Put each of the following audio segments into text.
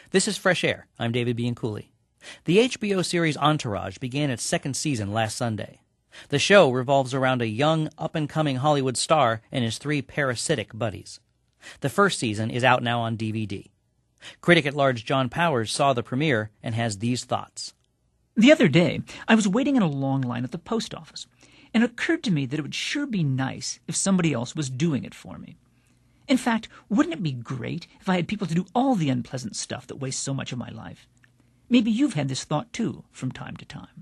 This is Fresh Air. I'm David Bianculli. The HBO series Entourage began its second season last Sunday. The show revolves around a young, up-and-coming Hollywood star and his three parasitic buddies. The first season is out now on DVD. Critic-at-large John Powers saw the premiere and has these thoughts. The other day, I was waiting in a long line at the post office, and it occurred to me that it would sure be nice if somebody else was doing it for me. In fact, wouldn't it be great if I had people to do all the unpleasant stuff that wastes so much of my life? Maybe you've had this thought, too, from time to time.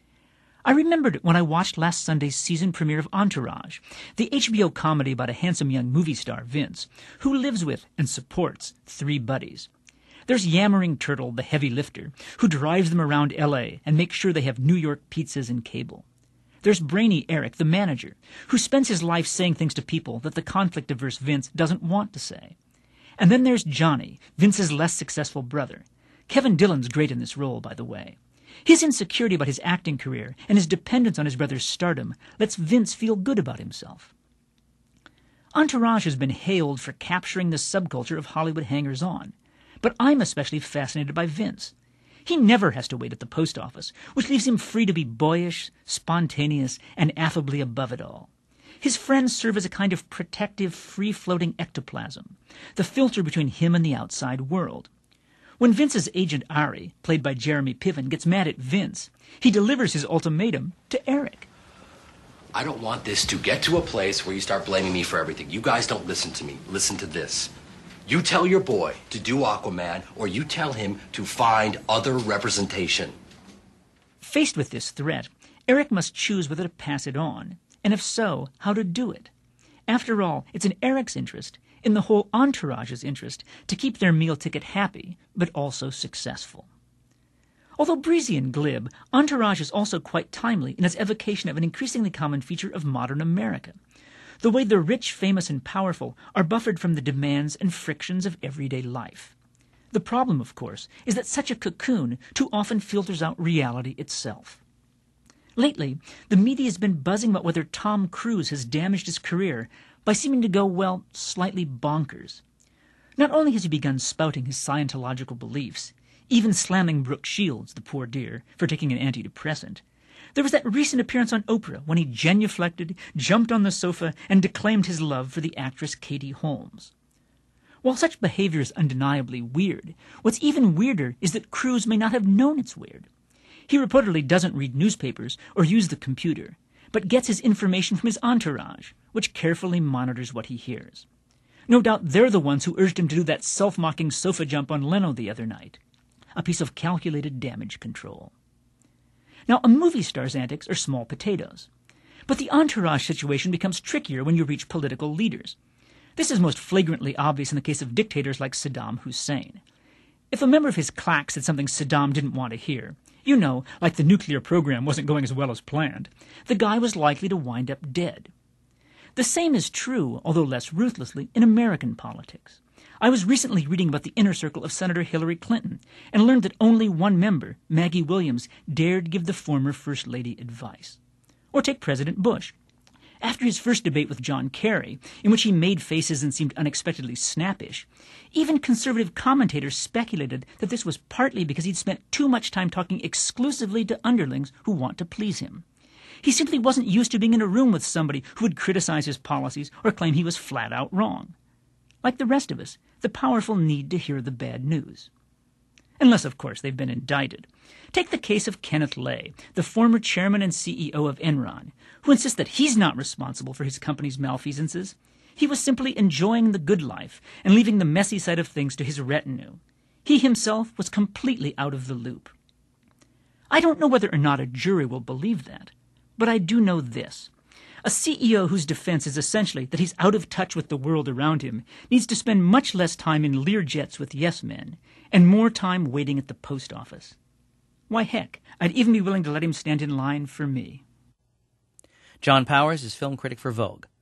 I remembered it when I watched last Sunday's season premiere of Entourage, the HBO comedy about a handsome young movie star, Vince, who lives with and supports three buddies. There's Yammering Turtle, the heavy lifter, who drives them around L.A. and makes sure they have New York pizzas and cable. There's Brainy Eric, the manager, who spends his life saying things to people that the conflict-averse Vince doesn't want to say. And then there's Johnny, Vince's less successful brother. Kevin Dillon's great in this role, by the way. His insecurity about his acting career and his dependence on his brother's stardom lets Vince feel good about himself. Entourage has been hailed for capturing the subculture of Hollywood hangers-on, but I'm especially fascinated by Vince. He never has to wait at the post office, which leaves him free to be boyish, spontaneous, and affably above it all. His friends serve as a kind of protective, free-floating ectoplasm, the filter between him and the outside world. When Vince's agent Ari, played by Jeremy Piven, gets mad at Vince, he delivers his ultimatum to Eric. I don't want this to get to a place where you start blaming me for everything. You guys don't listen to me. Listen to this. You tell your boy to do Aquaman, or you tell him to find other representation. Faced with this threat, Eric must choose whether to pass it on, and if so, how to do it. After all, it's in Eric's interest, in the whole Entourage's interest, to keep their meal ticket happy, but also successful. Although breezy and glib, Entourage is also quite timely in its evocation of an increasingly common feature of modern America. The way the rich, famous, and powerful are buffered from the demands and frictions of everyday life. The problem, of course, is that such a cocoon too often filters out reality itself. Lately, the media has been buzzing about whether Tom Cruise has damaged his career by seeming to go, well, slightly bonkers. Not only has he begun spouting his Scientological beliefs, even slamming Brooke Shields, the poor dear, for taking an antidepressant, there was that recent appearance on Oprah when he genuflected, jumped on the sofa, and declaimed his love for the actress Katie Holmes. While such behavior is undeniably weird, what's even weirder is that Cruise may not have known it's weird. He reportedly doesn't read newspapers or use the computer, but gets his information from his entourage, which carefully monitors what he hears. No doubt they're the ones who urged him to do that self-mocking sofa jump on Leno the other night. A piece of calculated damage control. Now, a movie star's antics are small potatoes. But the entourage situation becomes trickier when you reach political leaders. This is most flagrantly obvious in the case of dictators like Saddam Hussein. If a member of his claque said something Saddam didn't want to hear, you know, like the nuclear program wasn't going as well as planned, the guy was likely to wind up dead. The same is true, although less ruthlessly, in American politics. I was recently reading about the inner circle of Senator Hillary Clinton and learned that only one member, Maggie Williams, dared give the former First Lady advice. Or take President Bush. After his first debate with John Kerry, in which he made faces and seemed unexpectedly snappish, even conservative commentators speculated that this was partly because he'd spent too much time talking exclusively to underlings who want to please him. He simply wasn't used to being in a room with somebody who would criticize his policies or claim he was flat out wrong. Like the rest of us, the powerful need to hear the bad news. Unless, of course, they've been indicted. Take the case of Kenneth Lay, the former chairman and CEO of Enron, who insists that he's not responsible for his company's malfeasances. He was simply enjoying the good life and leaving the messy side of things to his retinue. He himself was completely out of the loop. I don't know whether or not a jury will believe that, but I do know this. A CEO whose defense is essentially that he's out of touch with the world around him needs to spend much less time in Learjets with yes-men and more time waiting at the post office. Why, heck, I'd even be willing to let him stand in line for me. John Powers is film critic for Vogue.